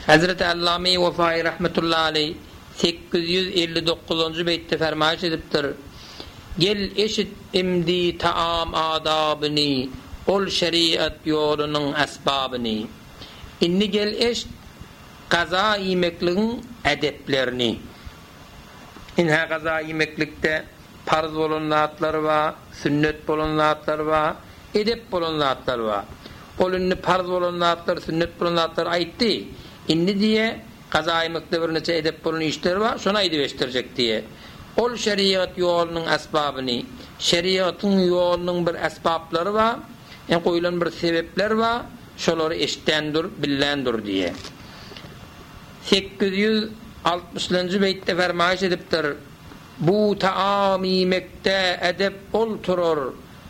Hazreti Allame Vefai rahmetullahi aleyh 859. beytte fermayiş edipdir. Gel eşit imdi taam adabını, ol şeriat yolunun esbabını. İnni gel eşit qaza yemekliğin edeplerini. İnha qaza yemeklikte farz bolan zatlar var, sünnet bolan zatlar var, edep bolan zatlar var. Olunni farz bolan zatlar, sünnet bolan zatlar aytdı. İnni diye qaza yemekte bir neçe edep bolan işler var, şona edip diye. Ol şeriat yolunun esbabını, şeriatın yolunun bir esbabları var, koyulan bir sebepler var, şoları eştendir, billendir diye. 860. beytte fermayiş edipdir. Bu taam yemekte edep olturur,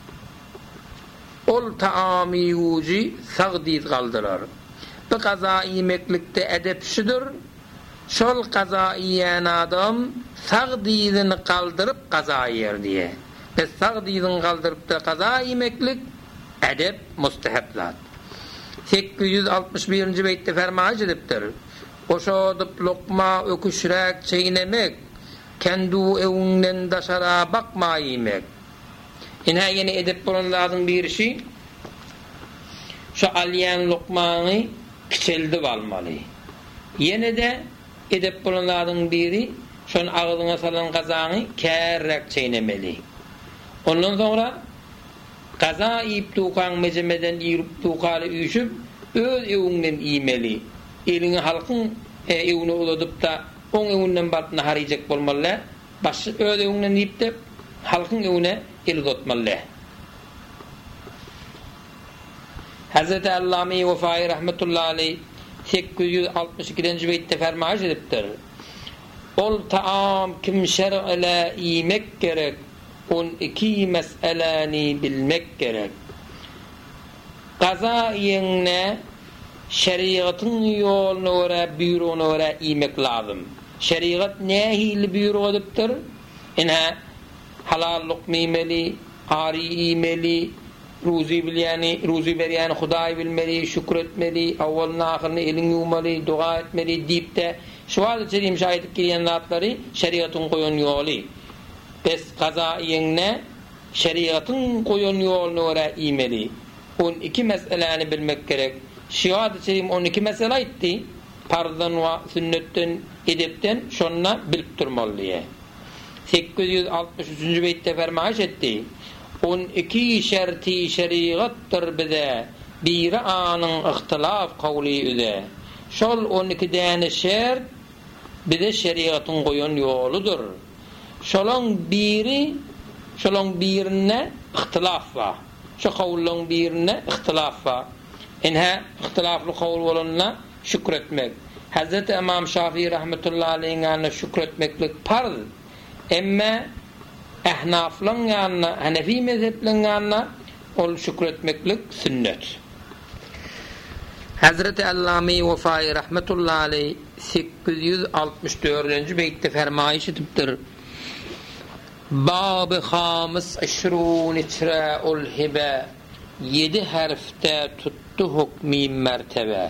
ol taam yuji sağdid kaldırar. Bu qaza yemeklikte edep şudur, şol qaza yiyen adam sağdidini kaldırıp qaza yer diye. Ve sağdidini kaldırıp da qaza yemeklik edep mustahaplat. 861. beytte fermayiş edipdir. Oşodup lokma öküşrek çeynemek, kendi evinden daşara bakma yemek. Yine yeni edep bolanlardan bir şey, şu alyen lokmanı kiçeldi almalı. Yine de edep bolanlardan biri, şunun ağzına salan kazanı kerrek çeynemeli. Ondan sonra kaza yiyip tuğkan mecemeden yiyip tuğkalı üyüşüp, öz evinden yiyemeli. Elini halkın evine uladıp da on evinden batına harayacak bolmalı. Başı öz evinden yiyip de halkın evine el uzatmalı. Hazreti Allame Vefai rahmetullahi aleyh 862. beytte fermayiş edipdir. Ol taam kim şer'le yemek gerek, 12 meseleni bilmek gerek. Qaza yenne şeriatın yoluna göre, büyruğuna göre yemek lazım. Şeriat nehili büyruğu ediptir? İnha halal lokma yemeli, ari yemeli, ruzi bilyani, ruzi beriyani Hudayi bilmeli, şükretmeli, avvalına ahirine elini yumalı, dua etmeli deyip de şu adı çeriyim şahitlik giren zatları şeriatın koyun yolu. Bes qaza yenne şeriatın koyun yoluna göre yemeli. 12 meseleni bilmek gerek. Şiat-ı Şerif 12 mesele etti. Farzdan ve sünnetten, edepten şonna bilip durmalıya. 863. beytte fermayiş etti. 12 şerti şeriattır bize, bir anın ihtilaf kavli üde. Şol 12 tane şert bize şeriatın koyun yoludur. Şolun birine ihtilaf var. Şu kavlun birine ihtilaf var. İnha ihtilaflı kavl olanına şükretmek. Hazreti İmam Şafii rahmetullahi aleyhine şükretmeklik farz. Emme ehnaflığın yanına, Hanefi mezheplığın yanına ol şükretmeklik sünnet. Hazreti Allame Vefai rahmetullahi aleyh 864. beytte fermayiş edipdir. Bab-ı Hamis 20 içre ol hibe 7 harfte tuttu hukmi mertebe.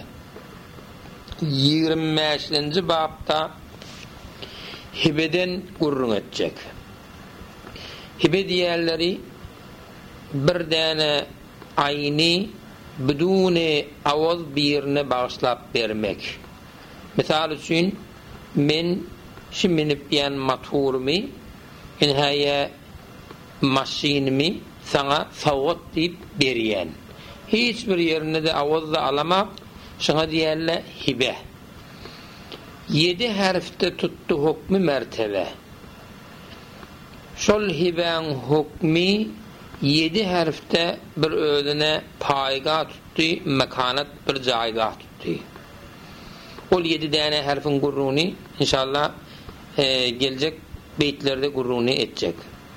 25. babda hibeden gurrun edecek. Hibe diğerleri bir tane ayni biduni avaz birine bağışlap vermek. Misal için men şiminip yan maturmi inhaya maşinimi sana savut deyip beriyen. Hiçbir yerine de avazda alamak şuna diyerle hibe. 7 harfte tuttu hukmi mertebe. Şol hiben hukmi 7 harfte bir ödüne payga tuttu, mekanat bir cayga tuttu. Ol 7 tane harfin gurruni inşallah gelecek beytlerde gurruni edecek.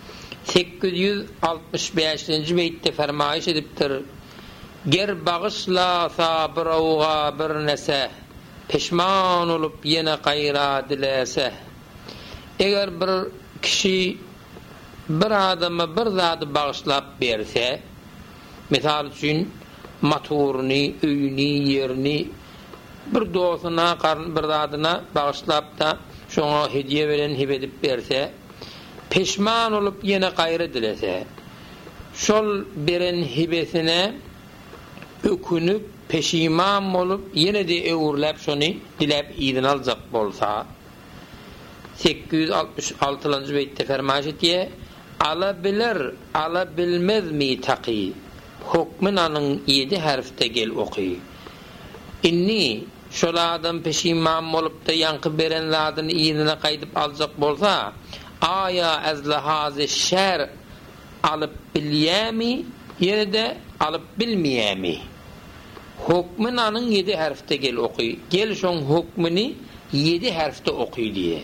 865. beytte fermayiş ediptir. Ger bağışla sabıravga bir nese, peşman olup yine gayra dilese. Eğer bir kişi bir adama bir zatı bağışlap berse, misal için maturunu, öyünü, yerini bir dostuna, bir zadına bağışlap da şoňa hediýe bilen hibe edip berse, peşman olup ýene gaýry dilese, şol beren hibesine ökünüp peşiman olup ýene de öwürläp şonu dilep ýygyny aljak bolsa, 866-njy beýtde fermaş etýär: alabilir, alabilmez mi taqi, hukmun anyň 7 harfte gel oky. Inni şol adam peşiman bolup da ýanky beren zadyny ýygyna gaýdyp aljak bolsa, aya azlahazy şer alıp bilyämi ýerde alıp bilmeýämi? Hukmun anyň 7 harfte gel oky. Gel şoň hukmuny 7 harfte oky diýe.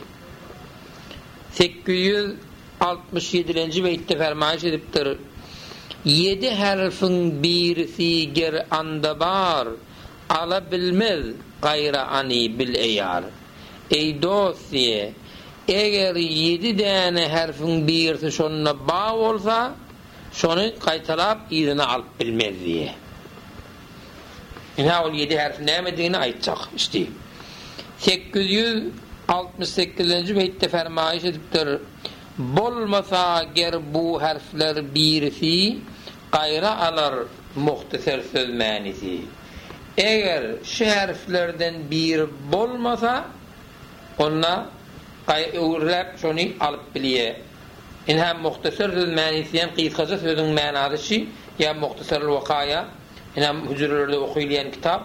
867-nji beýtde fermaş edipdir: 7 harfyň birisi ger anda bar, alabilmez gaýra ani bil eýar. Ey dostiye, eger 7 däne harfyň birisi şonuna ba bolsa, şonu gaýtalap ýygyny alyp bilmez diýe. Ina ol 7 harf nämedigini aýtjak. İşte 868-nji beýtde fermaýş edipdir: bolmasa ger bu harfler birisi gaýra alar muhtasar söz manisi. Eger şu harflerden bir bolmasa, onna öwürläp şonu alyp bilýär. Inha muhtasar söz manisi ýa kıskaca sözüň manasy ýa muhtasarul wakaya, ina hüjürlerde okuýlan kitap,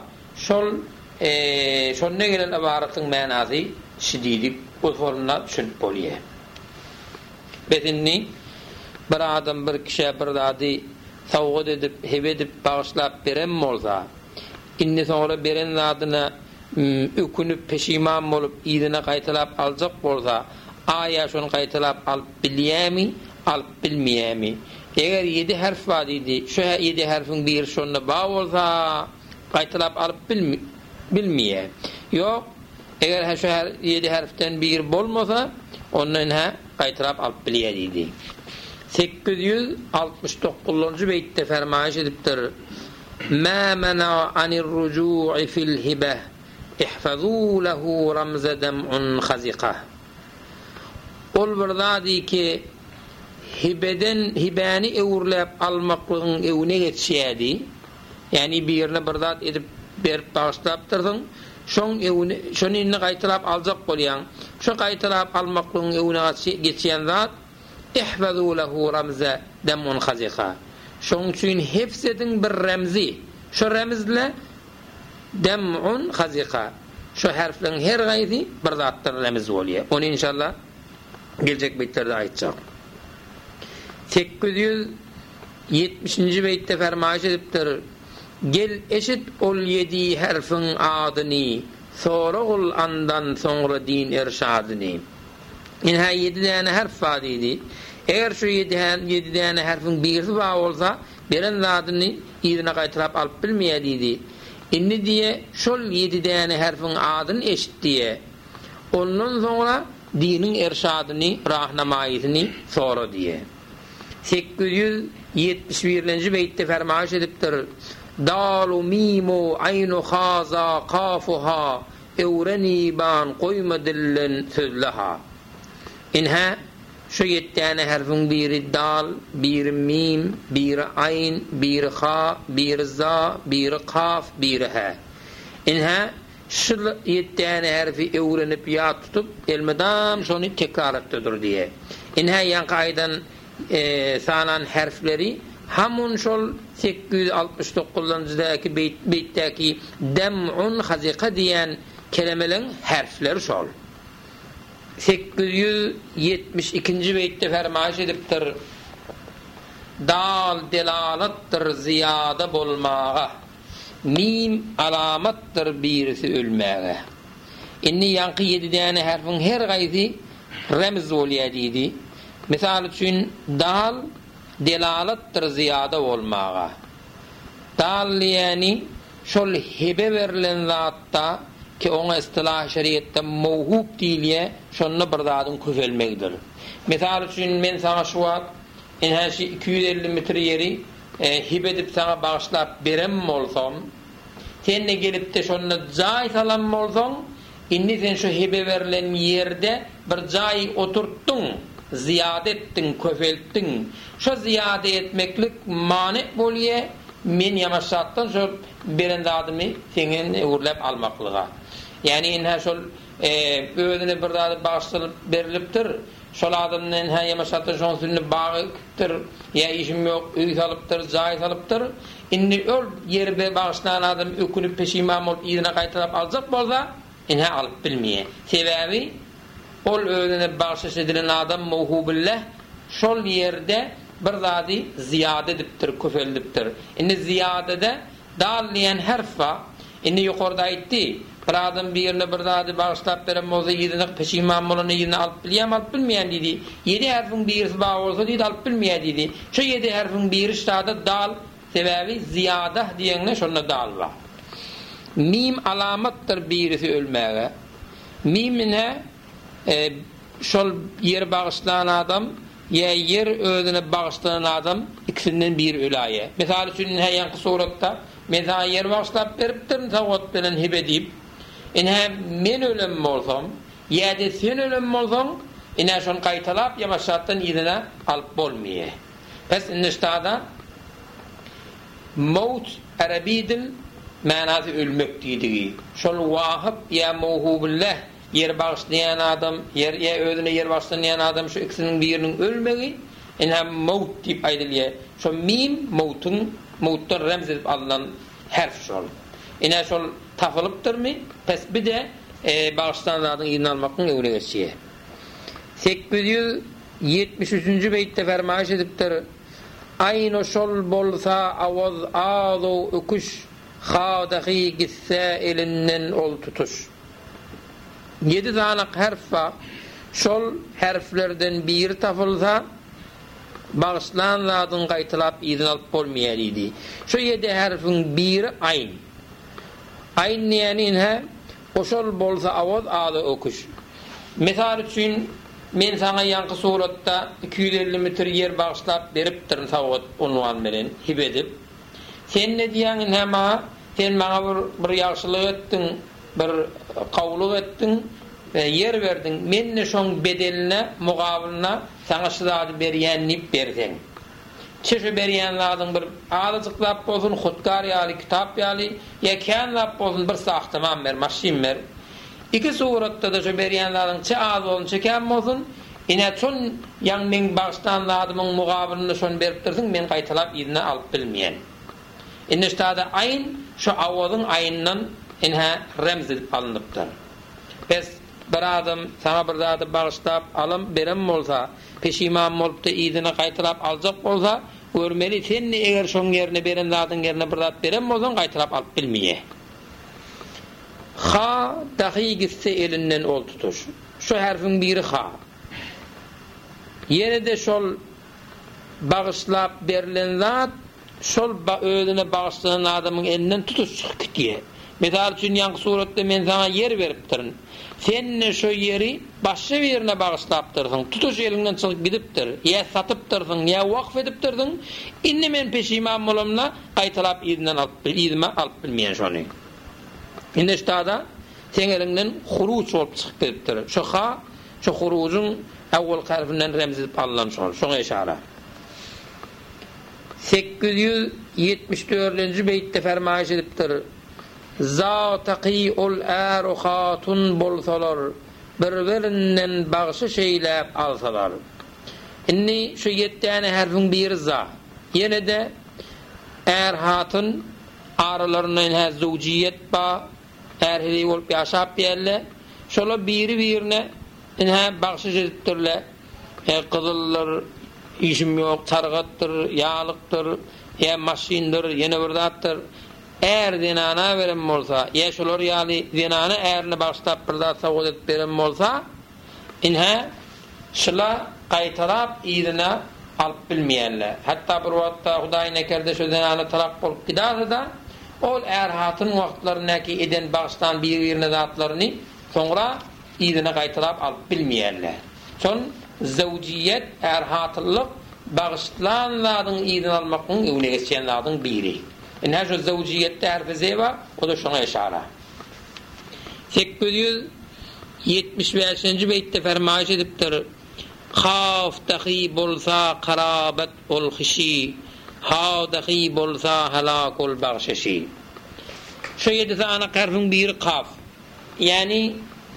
şonne gelen ibaratyň manasy şididip o formuna düşünip bolýar. Bedinni bir adam bir kişi bir zady sowgat edip, hebe edip bağışlap beren bolsa, inni soňra beren zadyna ökünüp peşiman bolup ýygyna gaýtalap aljak bolsa, aya şonu gaýtalap alyp bilýärmi, alyp bilmeýärmi? Eger 7 harf bar idi, şu 7 harfyň bir şonuna ba bolsa, gaýtalap alyp bilmeýär. Ýok, eger şu 7 harften bir bolmasa, ondan gaýtalap alyp bilýär idi. 869-njy beýtde fermaýş edipdir: ma mana anir ruju'i fil hibah, ihfazu lahu ramza dam'un khaziqa. Ol bir zady ki hibani öwürläp almaklygyň öwüne geçýärdi. Yani bir ýerine bir zat edip berip bağışlap durdyň, şonu indi gaýtalap aljak bolýan. Şu gaýtalap almaklygyň öwüne geçýän zat ihfazu lahu ramza dam'un khaziqa. Şoň üçin hepsediň bir remzi. Şu remzle dam'un khaziqa. Şu harflerin her gaýsy bir zatdan remz bolýar. Onu inşallah gelecek beýtlerde aýtjak. 870-nji beýtde fermaýş edipdir: gel eşit ol 7 harfyň adyny, sonra ol andan soňra din erşadyny. Inha 7 däne harf bar idi. Eger şu 7 däne harfyň birisi bar bolsa, beren zadyny ýygyna gaýtaryp alyp bilmeýär idi. Inni diýe şol 7 däne harfyň adyny eşitdiýe. Ondan soňra dinin erşadyny, rahnamaýysyny sonra diýe. 871-nji beýtde fermaýş edipdir: dalu mimu aynu khaza qafuha, öwreni ban qoyma dillen sözlaha. Inha şu 7 tane harfin biri dal, biri mim, biri ayn, biri ha, biri za, biri kaf, biri ha. Inha şu 7 tane harfi öwrenip ýat tutup elmedam şonu tekrar etdir diye. Inha ýan gaýdan sanan harfleri hamun şol 869-njy beýtdäki dam'un khaziqa diýen kelimelerin harfleri şol. 872-nji beýtde fermaýş edipdir: dal delalatdyr ziyada bolmaga, mim alamatdyr birisi ölmäge. Inni ýanky 7 däne harfyň her gaýsy remz bolýar diýdi. Misal üçin dal delalatdyr ziyada bolmaga. Dal ýani şol hebe berilen zatda ki ona istilah şeriatda mawhub diýilýär, şonu bir zadyň közelmegdir. Misal üçin men sana şu wagt enhäşi 250 metr ýeri hibe edip sana bağışlap berem bolsam, sen ne gelip de şonu jay salam bolsaň, inni sen şu hebe verilen yerde bir jay oturttun, ziyade ettin, köfelttin. Şu ziyade etmeklik mani bolýa, men ýamaşatdan şu berende adamy senin urlap almaklyga. Yani inha şol özüne bir zat bağışlanıp berilipdir. Şol adamdan ha ýamaşatdan şol sünni bağıpdyr. Ya işim yok, üy salypdyr, jay salypdyr. Inni öl ýerde bağışlanan adam ökünüp peşiman bolup ýyna gaýtarap aljak bolsa, inha alyp bilmeýär. Sebebi ol özüne bağışlaş edilen adam mawhubillah şol ýerde bir zady ziyade edipdir, köfeldipdir. Inni ziyadede dal diýen harf var. Inni ýokarda aýtdy. Bir adam bir ýerine bir zady bağışlap beren bolsa ýyna peşiman bolany ýyna alyp bilýär, alyp bilmeýän diýdi. 7 harfyň birisi bar bolsa diýdi alyp bilmeýär diýdi. Şu 7 harfyň biri şada dal sebebi ziyada diýende şonda dal var. Mim alamatdyr birisi ölmäge. Mimine şol yer bağışlanan adam ya yer özüne bağışlanan adam ikisinden bir ölaye. Mesela üçün haýanky suratda mesela yer bağışlap beripdir, tawat bilen hebe diýip, ine men ölüm bolsam, ýa-da sen ölüm bolsaň, ine şonu gaýtalap ýamaşatdan ýerine alyp bolmaýar. Pes iniştada maut arabi dil manasy ölmek diýdigi. Şol wahib ya mawhubillah yer bağışlayan adam, yer özüne yer bağışlayan adam şu ikisinin birinin ölmegi, ine maut diýip aýdylýar. Şo mim mautdan remz edip alınan harf şol. Ine şol tafılıpdyrmy? Pes bir de bağışlanan adamın ýerine almakyň öwre geçýär. 873-nji beýtde fermaýş edipdir. Ayno şol bolsa awaz ado öküş hadahi gisse elinden ol tutuş. 7 tane harf var. Şol harflerden biri tafılsa bağışlanan zatın gaýtylap ýerine alyp bolmaýar idi. Şu 7 harfyň biri ayn. Ayn ýani oşol bolsa awaz ado öküş. Mesal üçin men sana ýanky suratda 250 metr yer bağışlap beripdir tawat unwan bilen hibe edip. Sen ne diýäň hema sen maňa bir ýagşylyk etdiň, bir gawluk etdiň, yer berdiň. Men ne şoň bedeline, mugabylına sana şu zady berýänni berseň. Çeşe berýän zadyň bir alyjyklap bolsun, hutkar ýaly, kitap ýaly, ýa känlap bolsun bir sahtaman ber, maşin ber. İki suratda da şu berýän zadyň çe az bolsun, çe kän bolsun, ine çon ýan men bağışlanan zadymyň mugabylyny şonu berip dursyň, men gaýtalap ýerine alyp bilmeýän. Ine ştada ayn şu awazyň aýyndan inha remz edip alınıpdyr. Pes bir adam sana bir zady bağışlap alym berem bolsa, peşiman bolup da ýerine gaýtalap aljak bolsa, görmeli sen eger şoň ýerine beren zadyň ýerine bir zat berem bolsaň gaýtalap alyp bilmeýär. Ha dahi gitse elinden ol tutuş. Şu harfin biri ha. Yine de şol bağışlap berilen zat şol özüne bağışlanan adamın elinden tutuş çıkıp gidiyor. Mesela üçün ýanky suratda men sana yer beripdirin. Sen ne şu yeri başka bir yerine bağışlapdyrsyň, tutuş elinden çıkıp gidipdir. Ya satypdyrsyň, ya waqf edipdirsiň. Inni men peşiman bolamla gaýtalap ýerinden alyp bilmeýän şonu. Inde ştada sen elinden huruç bolup çıkıp gidipdir. Şu ha, şu hurucun awwal harfinden remz edip alynan şol. Şoňa işara. 874-nji beýtde fermaýş edipdir. Zataqi ol er hatun bolsalar, birbirinden bagşy şeýläp alsalar. Inni şu 7 tane harfin biri za. Ýene de er hatun aralaryndan ha zawjiyet ba, erhili bolup ýaşap ýerler. Şola biri-birine inha bagşy edipdirler. Kızıllar, işim yok, targatdyr, ýalykdyr, ýa maşindir, ýene bir zatdyr. Eğer dinana veren bolsa, ýa şolar ýaly dinana erini başlap bir zat sowgat edip beren bolsa, inha şola gaýtarap ýerine alyp bilmeýärler. Hatda bir wagtda Hudaý nekerde şu dinana talak bolup giderdi, ol er hatyn wagtlaryndaki eden bağışlan bir-birine zatlaryny soňra ýerine gaýtarap alyp bilmeýärler. Şon zawjiyet er hatlyk bağışlan zadyň ýerine almakyň öwne geçen zadyň biri. İnha şu zavciyette harfi zeva, o da şuna işara. 875. beytte fermayiş edipdir. Khaf dahi bolsa qarabet ol khişi, ha dahi bolsa halak ol bagşişi. Şu 7 tane harfin biri kaf. Yani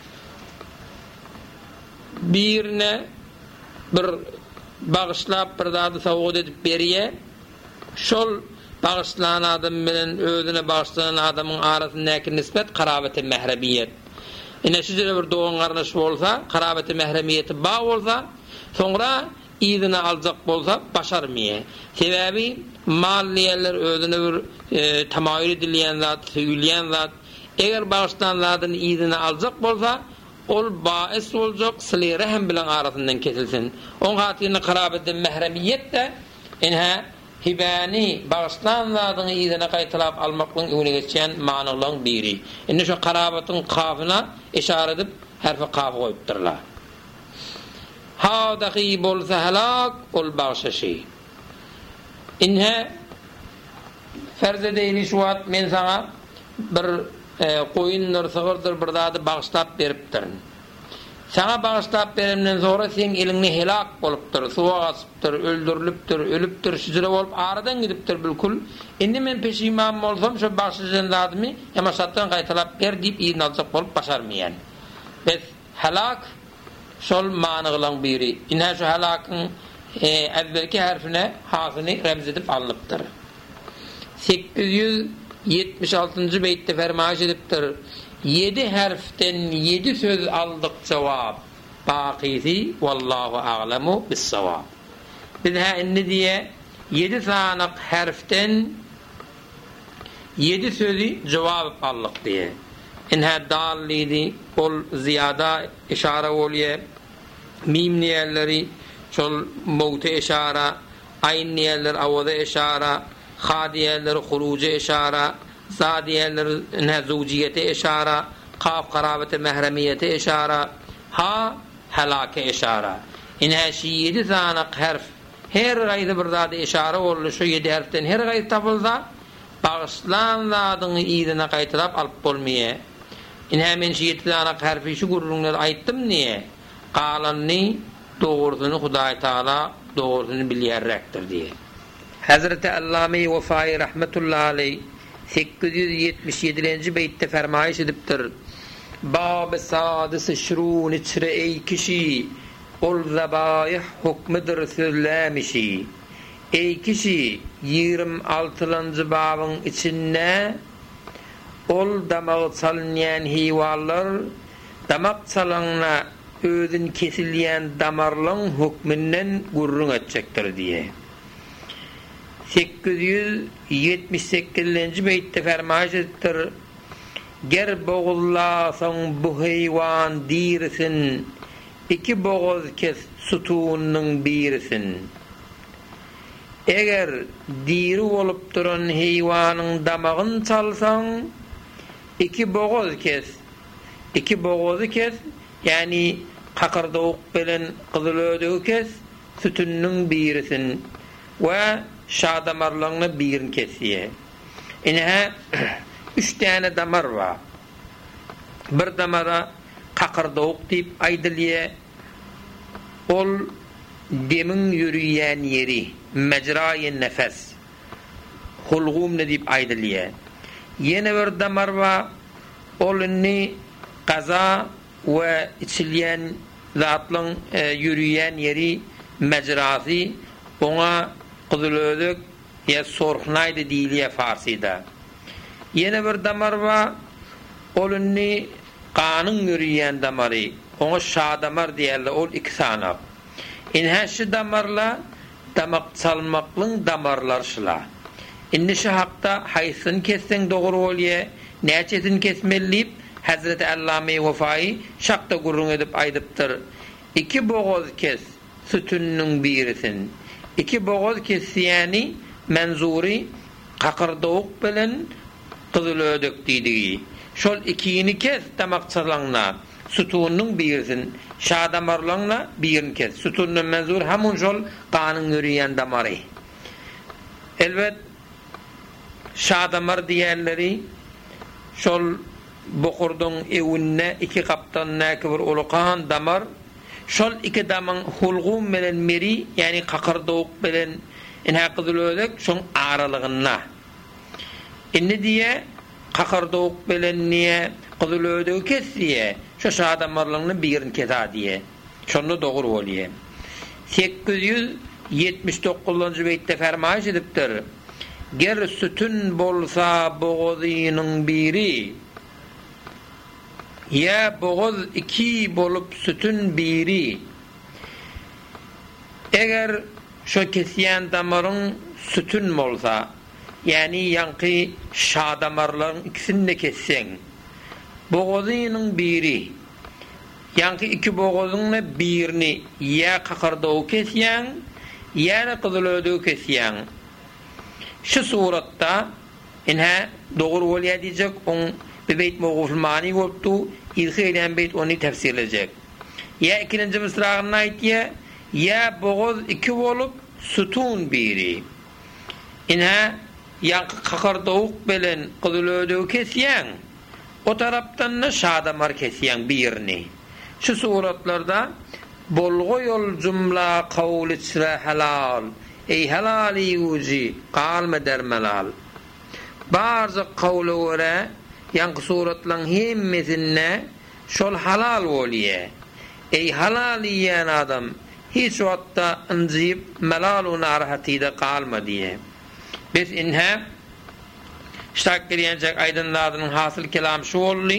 birine bir bağışlap bir dadı savud edip beriye, şol bağışlanan adam bilen özüne bağışlanan adamın arasındaki nispet qarabet-i mehremiyet. Ine şüzere bir doğan qarnaş bolsa, qarabet-i mehremiyeti bağ bolsa, sonra izine alacak bolsa başarmıyor. Sebebi malliyeler özüne bir tamayül edilen zat, söyleyen zat, eğer bağışlanan zatın izine alacak bolsa, ol baes olacak, sılı rehem bilen arasından kesilsin. On hatirine qarabet-i mehremiyet de inha hibani bağışlanan zatın izine qaytılap almakla öne geçen manalan biri. Ine şu qarabetin kafına işare edip harfi kaf koyupdurlar. Ha dahi bolsa halak ol bagşişi. İnha ferz edeyli şu at men sana bir koyunlar sığırdır bir dadı bağışlap beripdir. Sana bağışlap berimden sonra sen elini helak bolupdur, suğa asıpdır, öldürülüpdür, ölüpdür, şüzüre olup aradan gidipdir bilkul. Indi men peşiman bolsam şu bağışlayan zadımı yamasattan qaytalap ber deyip iyin alacak bolup başarmayan. Biz helak şol manıqlan biri. İnha şu helakın evvelki harfine hasını remz edip alınıptır. 876. beytte fermayiş ediptir. 7 harften 7 söz aldık cevap. Baqisi vallahu a'lemu bis-savab. Biz ha inni diye 7 tane harften 7 sözü cevap aldık diye. İnha dallidi ol ziyada işare oluyor. Mim niyelleri çol mevte işare, ayn niyeller avada işare, ha diyeller huruca işare, za diyeller zavciyete işare, kaf qarabet-i mehremiyete işare, ha helake işare. İnha şu 7 tane harf her gaydı bir zada işare oldu. Şu 7 harften her gaydı tapılsa bağışlanan zadını izine qaytılap alıp bolmaya. İnha men şu 7 tane harfi şu gurrunlar ayttım niye? Qalanni doğrusunu Hudaý Taala doğrusunu bilýärrekdir diye. Hazreti Allame Vefai rahmetullahi aleyh 877. beytte fermayiş edipdir. Bab-ı sadis-i şirûn içre ey kişi ol zabayih hukmidir sözlemişi. Ey kişi 26. babın içinde ol damak salınyan hivallar damak salanına özün kesilyen damarlan hükmünden gurrun edecektir diye. 878. beytte fermayiş ettir. Ger boğullasan bu heyvan dirisin, 2 boğuz kes sütunun birisin. Eğer diri olup duran heyvanın damağın çalsan 2 boğuz kes. 2 boğuzu kes, yani kakırdağık bilen kızılödüğü kes, sütünün birisin ve şadamarlarını birin kesiye. İnha 3 tane damar var. Bir damara kakırdağık deyip aydılıya, ol demin yürüyen yeri, mecra-i nefes, hulgum ne deyip aydılıya. Yine bir damar var, olunni qaza ve içilyen zatlan yürüyen yeri mecrası, ona qızılödük ya sorxnaydı deyiliye Farsida. Yine bir damar var, olunni qanın yürüyen damarı, ona şadamar deyerler, ol 2 tane. İnha şu damarla damak çalmaklın damarlar şıla. İnni şu haqda haysın kessen doğru oluyor, neçesin kesmeliyip Hazreti Allame Vefai şaqda gurrun edip aydıptır. 2 boğaz kes sütünün birisin. 2 boğaz kes yani menzuri kakırdağık bilen kızılödük dediği. Şol 2'ini kes damak çalanla sütunun birisin. Şadamarlanla birini kes. Sütunun menzur hamun şol kanın yürüyen damarı. Elbet şadamar diýerleri şol bokurdyň ewinne iki kaptan näki bir ulukan damar şol iki damyň hulgum bilen meri ýani kakardawuk bilen inha gyzylödek şoň aralygyna inni diye kakardawuk bilen niye gyzylödek kesdiye şo şadamarlaryny birin keta diye şonu dogry bolýar 879-njy beýtde fermaýş edipdir ger sütün bolsa boğazynyň biri ya boğaz iki bolup sütün biri eger şo kesýän damaryň sütün bolsa yani ýanky şadamarlaryň ikisini de kesseň boğazynyň biri ýanky iki boğazynyň birini ya kakardaw kesýän ya gyzylödüw kesýän şu suratda inha dogry bolýar diýjek on bebeyt mawguflmani bolupdy ilki eden beyt onu tefsirleyecek ya ikinci mısragyna aýtdy ya boğaz iki bolup sütun biri inha ýanky kakardawuk bilen gyzylödüw kesýän o tarapdan da şadamar kesýän birini şu suratlarda bolgo yol cümla kavl içre helal ey helali uji qalma dermelal bazı kavlu göre yankı suratlan hemmesinne şol halal bolýar ey halal yiyen adam hiç wagtda injip melal u narahatyda qalma diye biz inha ştak gelýänjek aydınlarynyň hasyl kelam şu boldy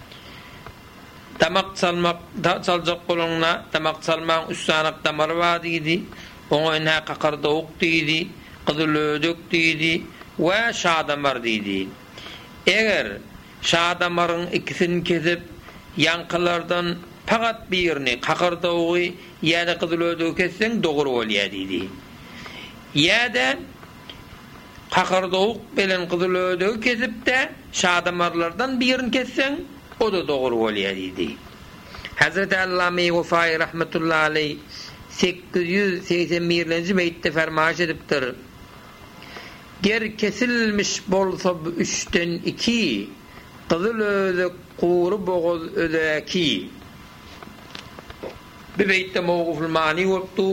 tamak salmak saljak bolanyna tamak salmaň üstanaak damar bar diýdi oňa inha kakardawuk diýdi gyzylödük diýdi we şadamar diýdi eger şadamaryň ikisini kesip ýankylardan pagat birini kakardawygy ýa-da gyzylödüw kesseň dogry bolýar diýdi ýa-da kakardawuk bilen gyzylödüw kesip de şadamarlardan birini kesseň o da dogry bolýar diýdi Hazreti Allame Wafai rahmetullahi aleyh 881-nji beýtde fermaýş edipdir ger kesilmiş bolsa bu 3'ten 2 gyzylödük gury boğaz ödäki bu beýtde mawguflmani bolupdy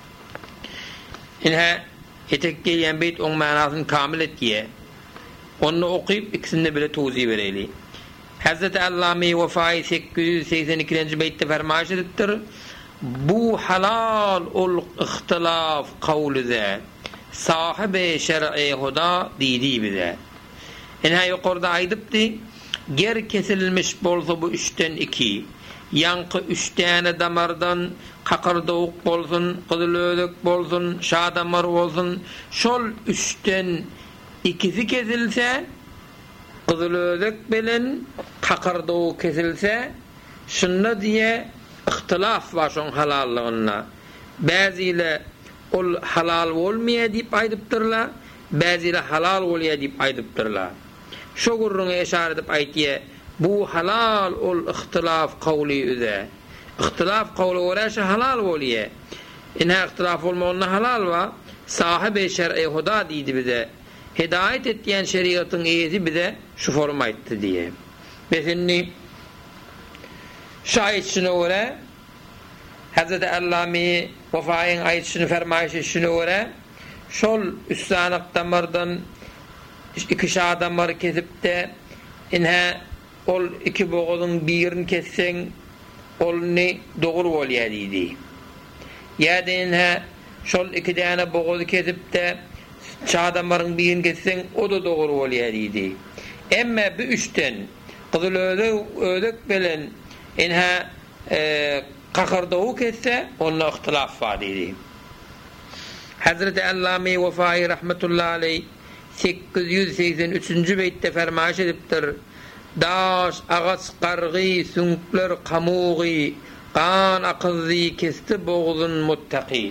inha etek gelýän beýt oň manasyny kamil etdiýär onu okyp ikisini bile tawzih bereli Hazreti Allame Wafai 882-nji beýtde fermaýş edipdir bu halal ol ihtilaf kavlize sahibi şer'i huda diýdi bize inha ýokarda aýdypdy ger kesilmiş bolsa bu 3'ten 2 ýanky 3 tane damardan kakardawuk bolsun gyzylödük bolsun şadamar bolsun şol 3'ten 2'si kesilse gyzylödük bilen kakardawuk kesilse şunda diye ihtilaf var şoň halallygyna bäziler ol halal bolmaýar diýip aýdypdyrlar bäziler halal bolýar diýip aýdypdyrlar şo gurruna eşare edip aýtdy bu halal ol ihtilaf kavli üze ihtilaf kavli göre halal bolýar inha ihtilaf bolmagyna halal wa sahibi şer'i huda diýdi bize hidayet etdiýän şeriatyň eýesi bize şu forma aýtdy diye besinni şaýetçine göre Hazreti Allame Wafai'ň aýdyşyny fermaýşyny göre şol üstanaak damardan iki şadamar kesip de inha ol iki boğazyň birini kesseň olny dogry bolýar diýdi ýa-da inha şol iki däne boğazy kesip de şadamaryň birini kesseň o da dogry bolýar diýdi emme bu 3'ten gyzylödük bilen inha kakardawuk kesse onda ihtilaf var diýdi Hazreti Allame Wafai rahmetullahi aleyh 883-nji beýtde fermaýş edipdir daş agaç gargy süňkler kamugy kan akyzy kesti boğuzun muttaqi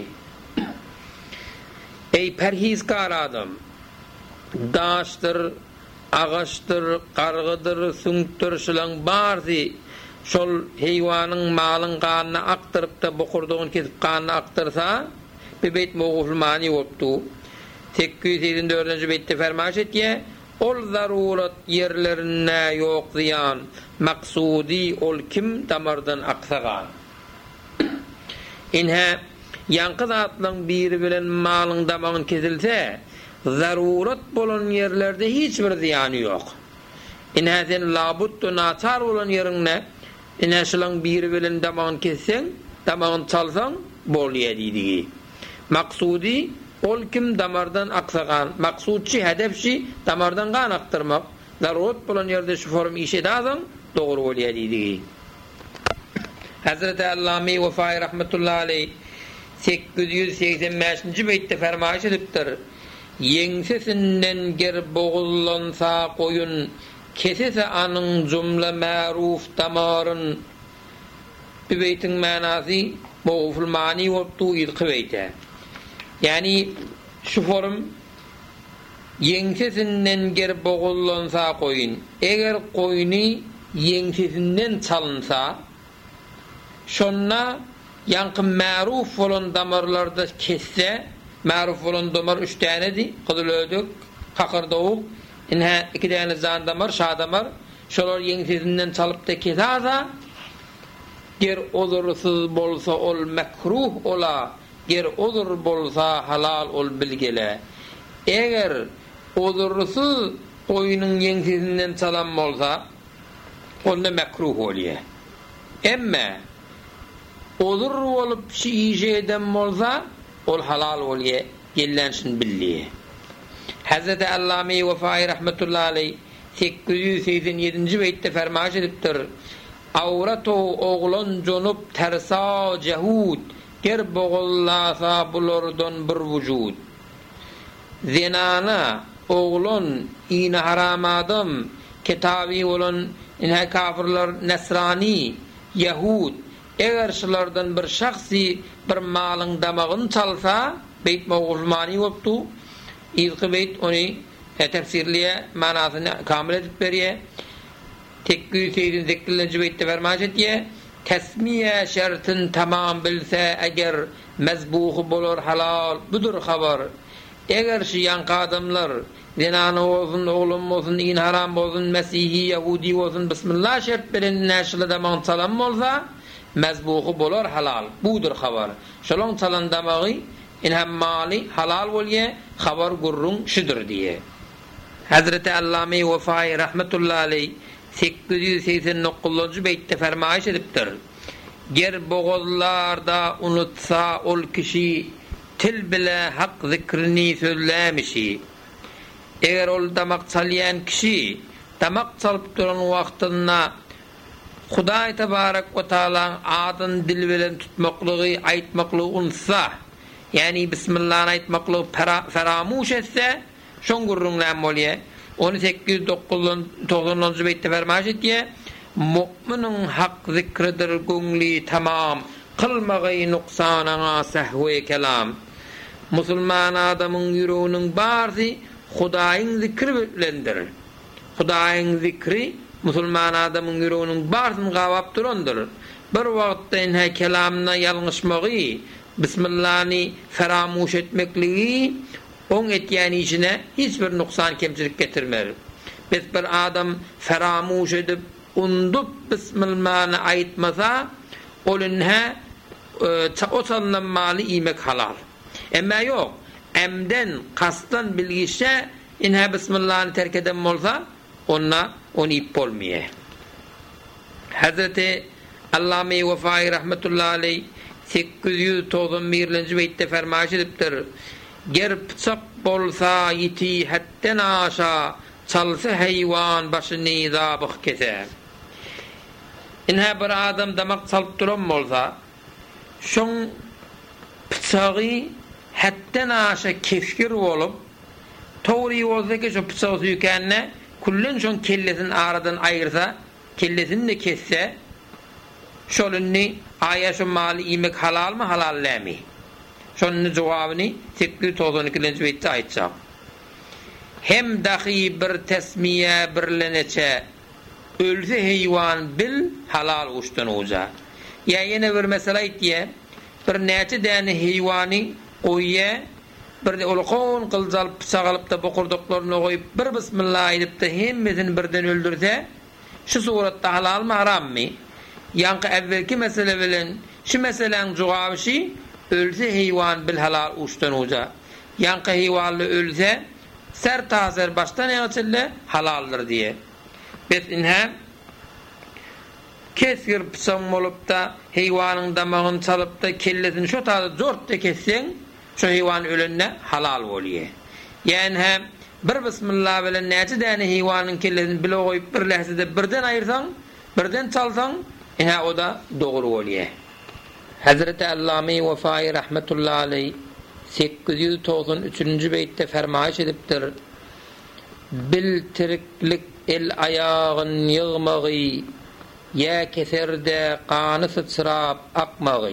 ey perhizkar adam daşdyr agaçdyr gargydyr süňkdir şulaň bardy şol heýwanyň malyň ganyny aktyryp da bokurdygyny kesip ganyny aktyrsa bebeyt mawguflmani bolupdy 824-nji beýtde fermaş etdi. Ol zarurat yerlerine ýok ziyan, maksudi ol kim damardan aksagan. Inha ýanky zatlaryň biri bilen malyň damagyň kesilse, zarurat bolan yerlerde hiç bir ziyany ýok. Inha sen labut naçar bolan ýerine, inha şolaň biri bilen damagyň kesseň, damagyň çalsaň bolýar diýdi. Maksudi ol kim damardan aksagan, maksudçy hedefçi damardan gan aktırmak, zarurat bolan ýerde şu form iş edasyň, dogry bolýar diýdi. Hazreti Allami Vefai rahmetullahi aleyh 885-nji beýtde fermaýş edipdir. Yeňsesinden ger boğullansa koyun, kesese anyň jumla ma'ruf damaryn. Bu beýtiň manasy mawful mani waptu ýetkibeýte. Yani şu form yeňsesinden ger boğullansa koyun. Eger koyuny yeňsesinden çalynsa, şonna yankı ma'ruf bolan damarlarda kesse, ma'ruf bolan damar 3 tanedi, Kızılödük, Kakırdawuk, inha 2 tane zan damar, şa damar, şolar yeňsesinden çalyp da kesasa, ger ozursuz bolsa ol makruh ola, ger ozur bolsa halal ol bilgele. Eger ozursuz koyunun yeňsesinden çalan bolsa, onda makruh bolýar. Emme olur olup şiýeden bolsa, ol halal bolýar, gellenşin billi. Hazreti Allami Vefai rahmetullahi aleyh 887-nji beýtde fermaş edipdir. Awrato oglan jonup tersa jehud, ger bogullasa bulardan bir wujud. Zinana oglan ina haram adam, kitabi olan inha kafirler Nesrani, Yahud, eger şulardan bir şahsi bir malyň damagyny çalsa, beýt mawulmani bopdu. İlki beýt ony tefsirliye manasyny kamil edip berýär. 888-nji beýtde fermaş etdi. Tesmiye şertin tamam bilse eger mezbuhy bolar halal, budur habar. Eger şu ýanky adamlar zinany bolsun, oglum bolsun, in haram bolsun, Mesihi, Yahudi bolsun, bismillah şert bilen näşle damagyny çalan bolsa, mezbuhy bolar halal, budur habar. Şolaň çalan damagy in hem mali halal bolýar, habar gurrun şudur diye. Hazreti Allami Vefai rahmetullahi aleyh 889-njy beýtde fermaýş edipdir. Ger boğazlarda unutsa ol kişi, til bile hak zikrini sözlämişi. Eger ol damak çalýan kişi, damak çalyp duran wagtynda Hudaý tebarek we taala adyn dil bilen tutmaklygy, aýtmaklygy unutsa, yani bismillah aýtmaklygy feramuş etse, şoň gurrunlan bolýar. 890-njy beýtde fermaş etdi. Mu'minin hak zikridir göňli tamam, kılmagy nuksanaňa sahwe kelam. Musulman adamyň ýüreginiň bardy Hudaýyň zikri bilendir. Hudaýyň zikri musulman adamyň ýüreginiň bardyny gawap durandyr. Bir wagtda inha kelamna ýalňyşmagy, bismillahny feramuş etmekligi on etýän işine hiç bir nuksan kemçilik getirmer. Biz bir adam feramuş edip undup bismillahny aýtmasa, olunha o çalınmaly imek halal. Emma yok, emden kastan bilgişe inha bismillahny terk eden bolsa, onna onu ip bolmaýar. Hazreti Allami Vefai rahmetullahi aleyh 891-nji beýtde fermaş edipdir. Ger pıçak bolsa yiti hatten aşa, çalsa hayvan başyny zabık kese. Inha bir adam damak çalyp duran bolsa, şoň pıçagy hatten aşa keskir bolup, toğry bolsa ki şu pıçagy süýkänne kullen şoň kellesini aradan aýyrsa, kellesini de kesse, şolunny aýaşy maly imek halal mı, halal lämi? Şonun jogabyny 892-nji beýtde aýtjak. Hem dahi bir tesmiye birleneçe, ölse heywan bil halal uçtan oja. Ya yine bir mesele aýtdy, bir näçe däne heywany oýya, bir de ulqon qıljalyp sagalyp da bokurdoklaryny goýup bir bismillah edip de hemmesini birden öldürse şu suratda halal mı haram mı? Yankı evvelki mesele bilen şu meselenin cevabı ölse hayvan bil halal uçtan uca. Yankı hayvanlı ölse ser tazer baştan açılle halaldır diye. Betinhe kesgir pısam olup da hayvanın damağını çalıp da kellesini şu tarzı zort da kessen şu hayvan ölünne halal oluyor. Yani hem bir bismillah bilen näçe däne hayvanın kellesini bile goýup bir lehzede birden ayırsan, birden çalsan, o da doğru oluyor. Hazreti Allame Vefai rahmetullahi aleyh 893. beytte fermaýş edipdir. Bil tiriklik el ayağın yığmagy ya keserde qany sıçrap akmagy.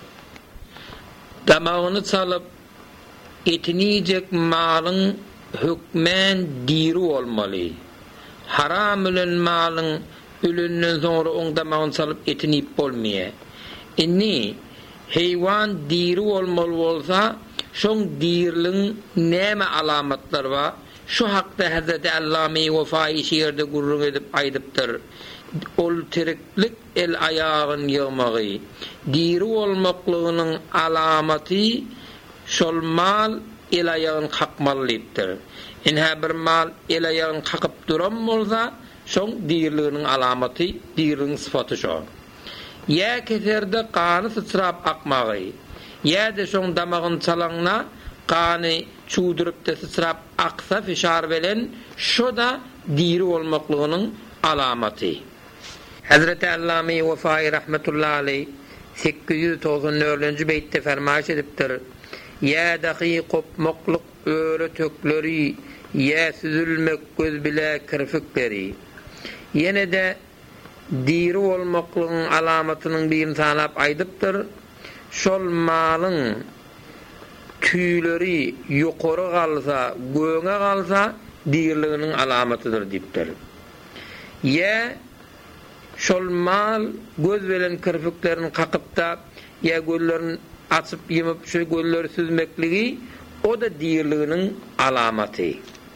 Damağını çalıp etniyecek malın hükmen diri olmaly. Haram ölen malın ölünden sonra on damağını çalıp etniyip bolmaýar. Inni hayvan diri olmaly bolsa, şoň dirliň näme alamatlar bar? Şu hakda Hazreti Allame Vefai şiirde gurrun edip aýdypdyr. Ol tiriklik el ayağın yığmagy. Diri olmaklygynyň alamaty şol mal el ayağın kakmalydyr. Inha bir mal el ayağın kakıp duran bolsa, şoň dirliginiň alamaty, dirliň syfaty şo. Ya keserde qany sıçrap akmagy. Ya da şoň damagyny çalaňna qany çuwdurup da sıçrap aksa fişar bilen şo da diri olmaklygynyň alamaty. Hazreti Allame Vefai rahmetullahi aleyh 894. beytte fermaýş edipdir. Ya dahi kopmaklyk öre tökleri, ya süzülmek göz bile kirfikleri. Yine de diri olmaklygyň alamatynyň birini sanap aýdypdyr. Şol malyň tüýleri ýokary galsa, göňe galsa dirliginiň alamatydyr diýipdir. Ya şol mal göz bilen kirfiklerini kakıp da ya gözlerini açıp yemip şu gözleri süzmekligi o da dirliginiň alamaty.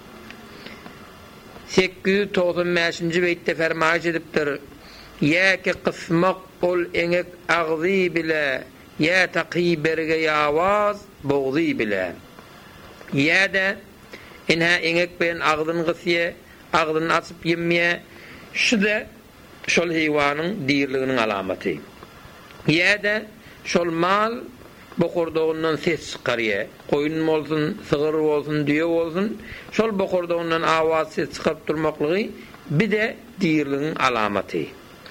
895. beytte fermaýş edipdir. Ya ki kısmak ol eňek agzy bile, ya taqi berge ýawaz bogzy bile. Ya da inha eňek bilen agzyny gysye, agzyny açyp ýemmeýe, şu da şol hayvanın dirliginiň alamaty. Ya da şol mal bokurdoğundan ses çıkarıyor. Koyun bolsun, sığır bolsun, düýe bolsun, şol bokurdoğundan awaz ses çıkarıp durmaklygy bir de dirliginiň alamaty.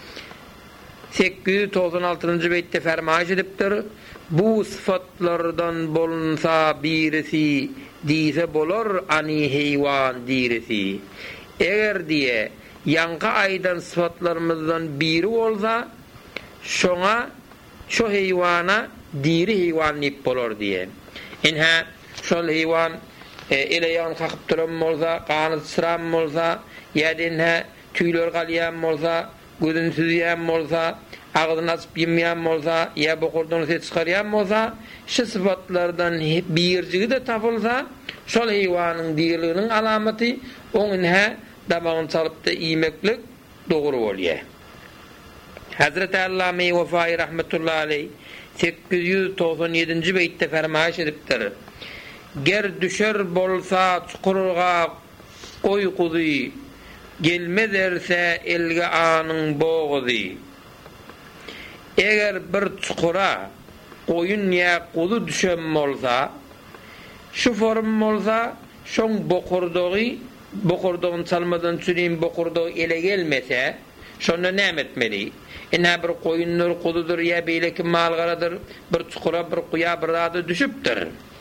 896. beytte fermaýş edipdir. Bu sıfatlardan bolunsa birisi diýse bolar ani haywan dirisi. Eger diýe yankı aydan sıfatlarımızdan biri olsa şoňa şu hayvana diri hayvan nip bolar diye. Inha şol hayvan ele yan kakıp duran bolsa, qany sıram bolsa, ýa-da tüýler galýan bolsa, gözün süzýän bolsa, agzyny açyp ýemýän bolsa, ýa bokurdan ses çykarýan bolsa, şu sıfatlardan birjigi de tapylsa, şol hayvanyň dirliginiň alamaty oňa damağını çalıp da iýmeklik dogry bolýar. Hazreti Allame Vefai rahmetullahi aleyh 897. beytte fermaýş edipdir. Ger düşer bolsa çukurga goý kuzy, gelmez erse elge anyň boğuzy. Eger bir çukura goýun ýa kuzy düşen bolsa, şu form bolsa, şoň bokurdoğun çalmadan çürüyün bokurdoğu ele gelmese şonda näme etmeli? Ina bir koyunlar kududur ya beyleki malgaradır, bir çukura bir kuya bir adı düşüptür.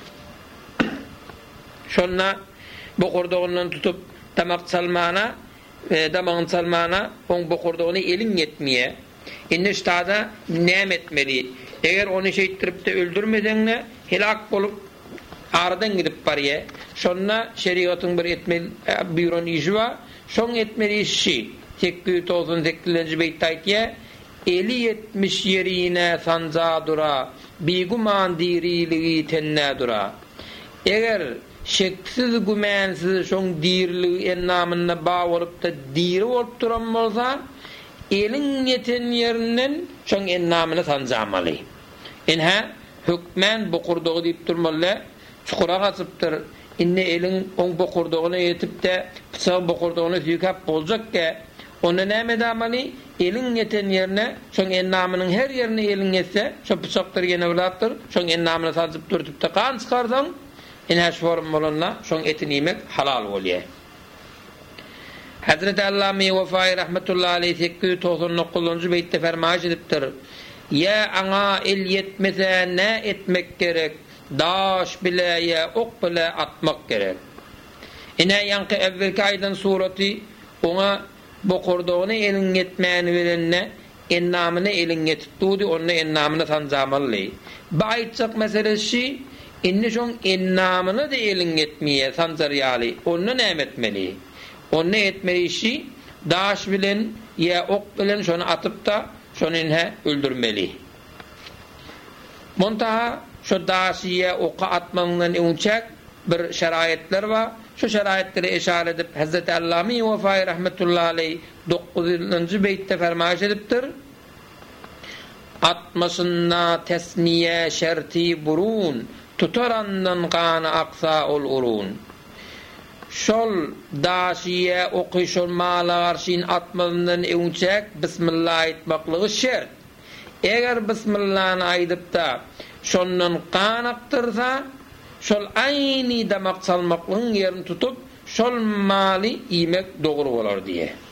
Şonna bokurdoğundan tutup damak çalmana, damağın çalmana on bokurdoğunu elin yetmeye. İnne ştada näme etmeli? Eger onu şeýtirip de öldürmeden helak bolup aradan gidip barye. Şonna şeriatyň bir etmeli büýren işi bar. Şoň etmeli işi 898. beyt aýtýar. Eli 70 yerine sanca dura, biguman diriligi tenne dura. Eger şeksiz gümensiz şoň dirli ennamyna ba bolup da diri bolup duran bolsa, elin yeten ýerinden şoň ennamyny tanjamaly. Enha hükmen bokurdogy diýip durmaly, çukura gatypdyr. Inne elin oň bokurdogyna ýetip de pyçak bokurdogyny ýükap boljakka, onu näme edamali? Elin yeten ýerine, şoň ennamynyň her ýerine elin ýetse, şo pyçaklar ýene bilatdyr, şoň ennamyny tanjyp durdup da kan çykarsaň, ene şorum bolanla şoň etini yemek halal bolýar. Hazreti Allame Vefai rahmetullahi aleyh 899-njy beýtde fermaş edipdir. Ya aňa el yetmese ne etmek gerek? Daş bile ya ok bile atmak gerek. Ene ýanky evvelki aýdan suraty ona bokurdogyny elin yetmäni berenne ennamyny elin ýetipdi, onu ennamyny tanjamaly. Baýtsak meselesi inne şoň ennamyny da elin yetmeýe tanjarýaly. Onu näme etmeli? Onu etmeli işi daş bilen ya ok bilen şonu atıp da şonu öldürmeli. Montaha şu daşiye oka atmandan öňçek bir şeraýetler var. Şu şeraýetleri eşare edip Hazreti Allame Vefai rahmetullahi aleyh 9-njy beýtde fermaş edipdir. Atmasynna tesniye şerti burun tutarandan qana aqsa ol urun. Şol daşiye okuşul mala garşyn atmandan öňçek bismillah etmekliği şert. Eger bismillahny aýdyp da şondan kan aktyrsa, şol aýny damak salmaklyň ýerini tutup şol maly ýemek dogry bolar diye.